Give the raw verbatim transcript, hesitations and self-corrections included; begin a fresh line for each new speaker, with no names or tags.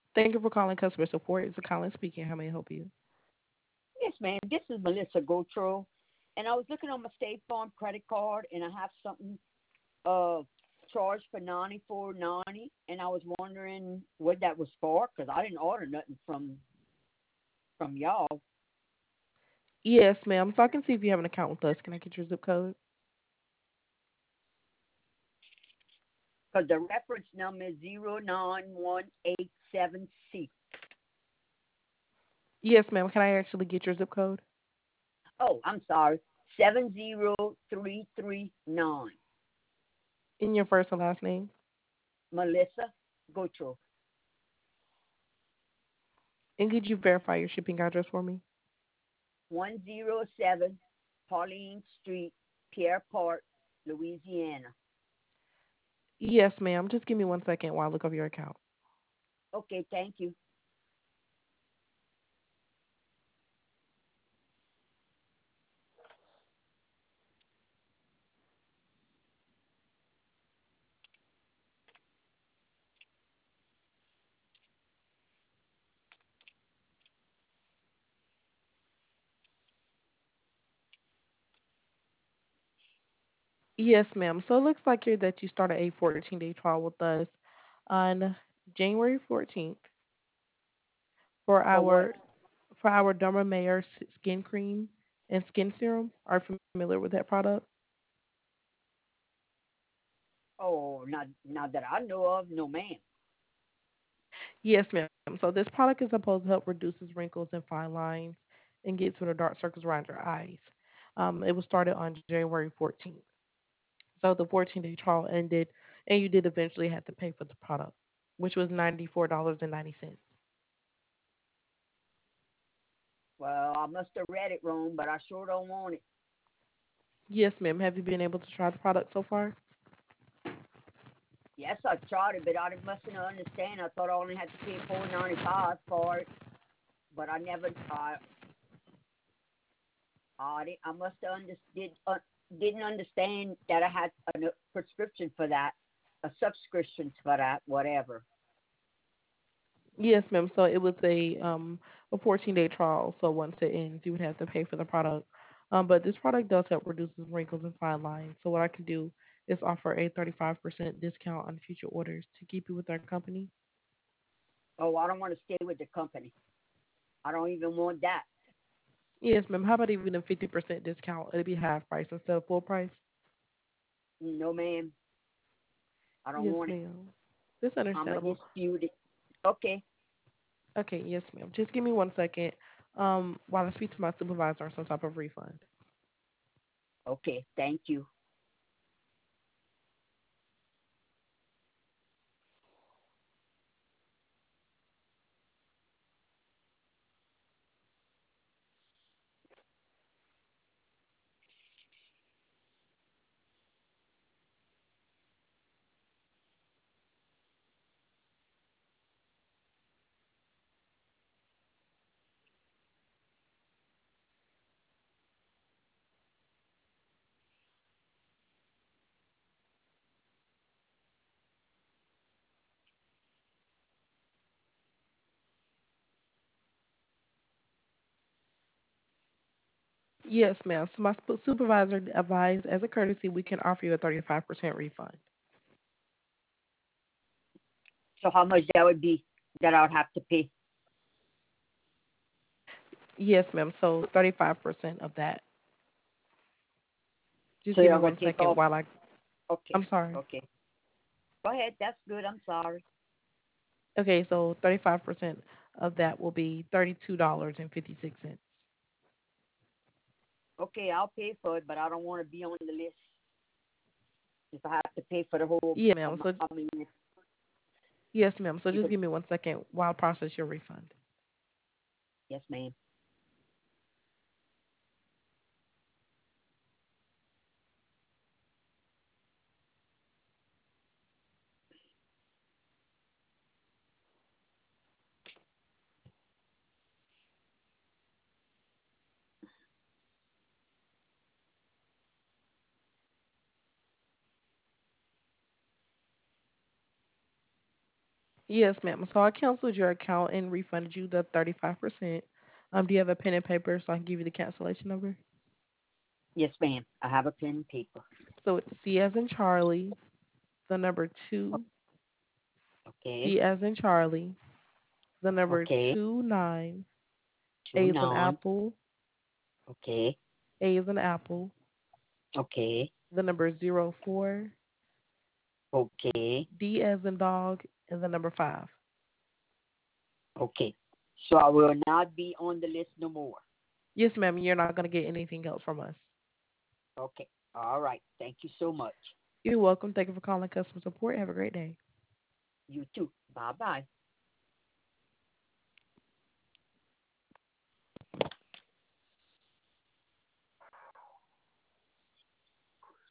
Thank you for calling customer support. It's a Colin speaking. How may I help you?
Yes, ma'am. This is Melissa Gotro, and I was looking on my State Farm credit card, and I have something uh charged for ninety four ninety, and I was wondering what that was for because I didn't order nothing from from y'all.
Yes, ma'am. So I can see if you have an account with us. Can I get your zip code?
Because the reference number is zero nine one eight seven C.
Yes, ma'am. Can I actually get your zip code?
Oh, I'm sorry, seven zero three three nine.
In your first and last name?
Melissa Gotro,
And could you verify your shipping address for me?
one zero seven Pauline Street, Pierre Part, Louisiana.
Yes, ma'am. Just give me one second while I look up your account.
Okay, thank you.
Yes, ma'am. So it looks like here that you started a fourteen day trial with us on January fourteenth for
For what?
our for our Dermameyer s- skin cream and skin serum. Are you familiar with that product?
Oh, not not that I know of, no ma'am.
Yes, ma'am. So this product is supposed to help reduces wrinkles and fine lines and gets rid of dark circles around your eyes. Um, it was started on January fourteenth. So the fourteen day trial ended, and you did eventually have to pay for the product, which was ninety-four dollars and ninety cents.
Well, I must have read it wrong, but I sure don't want it.
Yes, ma'am. Have you been able to try the product so far?
Yes, I tried it, but I mustn't understand. I thought I only had to pay four ninety five for it, but I never. I I, I must have understood. Uh, didn't understand that I had a prescription for that, a subscription for that, whatever.
Yes, ma'am. So it was a um a fourteen day trial. So once it ends, you would have to pay for the product. Um, but this product does help reduces wrinkles and fine lines. So what I can do is offer a thirty-five percent discount on future orders to keep you with our company.
Oh, I don't want to stay with the company. I don't even want that.
Yes, ma'am. How about even a fifty percent discount? It'd be half price instead of full price.
No, ma'am. I don't
Yes,
want it.
ma'am. That's
I'm gonna
understandable.
dispute it. Okay.
Okay, yes, ma'am. Just give me one second. Um, while I speak to my supervisor on some type of refund.
Okay. Thank you.
Yes, ma'am. So my sp- supervisor advised, as a courtesy, we can offer you a thirty-five percent refund.
So how much that would be that I would have to pay?
Yes, ma'am. So thirty-five percent of that. Just
So
give me
you're gonna
one
take
second
off.
while I.
Okay.
I'm sorry.
Okay. Go ahead. That's good. I'm sorry.
Okay, so thirty-five percent of that will be thirty-two dollars and fifty-six cents.
Okay, I'll pay for it, but I don't want to be on the list if I have to pay for the whole.
Yeah, ma'am.
Um,
So
I mean,
yes, ma'am. So
if
just
it,
give me one second while I process your refund.
yes, ma'am.
Yes, ma'am. So I canceled your account and refunded you the thirty-five percent. Um, do you have a pen and paper so I can give you the cancellation number?
Yes, ma'am. I have a pen and paper.
So it's C as in Charlie, the number two,
Okay.
C as in Charlie, the number
Okay.
two nine,
Two
A as in
nine.
Apple,
Okay.
A as in Apple,
Okay.
the number zero four,
Okay.
D as in dog, and the number five.
Okay. So I will not be on the list no more.
Yes, ma'am. You're not going to get anything else from us.
Okay. All right. Thank you so much.
You're welcome. Thank you for calling customer support. Have a great day.
You too. Bye bye.